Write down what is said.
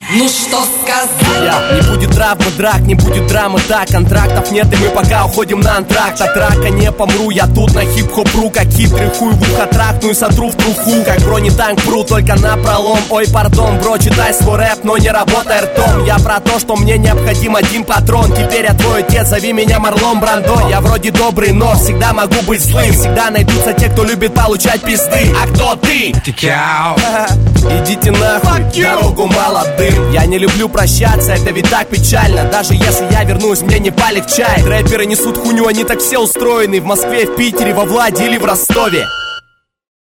Ну что сказать? Не будет травмы, драк, не будет драмы, так. Контрактов нет, и мы пока уходим на антракт. От рака не помру, я тут на хип-хоп-ру. Как хитрый хуй в ухо тракну и сотру в труху. Как бронетанк пру, только на пролом. Ой, пардон, бро, читай свой рэп, но не работай ртом. Я про то, что мне необходим один патрон. Теперь я твой отец, зови меня Марлон Брандо. Я вроде добрый, но всегда могу быть злым. Всегда найдутся те, кто любит получать пизды. А кто ты? Идите нахуй, дорогу молодым. Я не люблю прощаться, это ведь так печально. Даже если я вернусь, мне не полегчает. Рэперы несут хуйню, они так все устроены. В Москве, в Питере, во Владе или в Ростове.